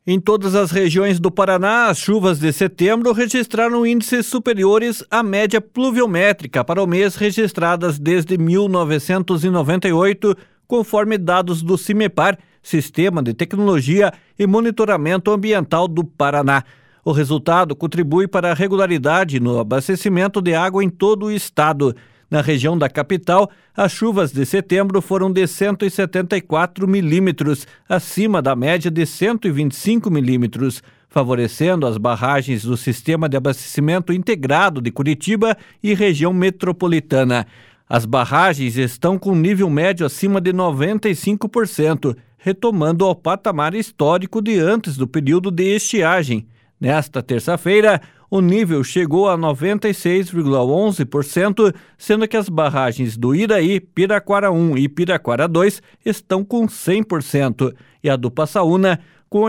Em todas as regiões do Paraná, as chuvas de setembro registraram índices superiores à média pluviométrica para o mês registradas desde 1998, conforme dados do CIMEPAR, Sistema de Tecnologia e Monitoramento Ambiental do Paraná. O resultado contribui para a regularidade no abastecimento de água em todo o estado. Na região da capital, as chuvas de setembro foram de 174 milímetros, acima da média de 125 milímetros, favorecendo as barragens do Sistema de Abastecimento Integrado de Curitiba e região metropolitana. As barragens estão com nível médio acima de 95%, retomando ao patamar histórico de antes do período de estiagem. Nesta terça-feira, o nível chegou a 96,11%, sendo que as barragens do Iraí, Piraquara 1 e Piraquara 2 estão com 100% e a do Passaúna com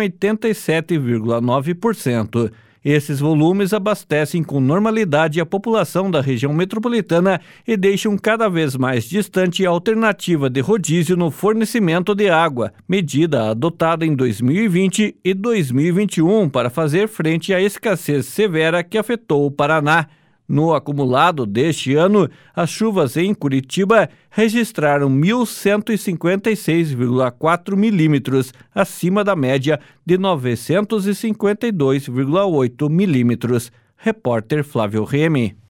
87,9%. Esses volumes abastecem com normalidade a população da região metropolitana e deixam cada vez mais distante a alternativa de rodízio no fornecimento de água, medida adotada em 2020 e 2021 para fazer frente à escassez severa que afetou o Paraná. No acumulado deste ano, as chuvas em Curitiba registraram 1.156,4 milímetros, acima da média de 952,8 milímetros. Repórter Flávio Remy.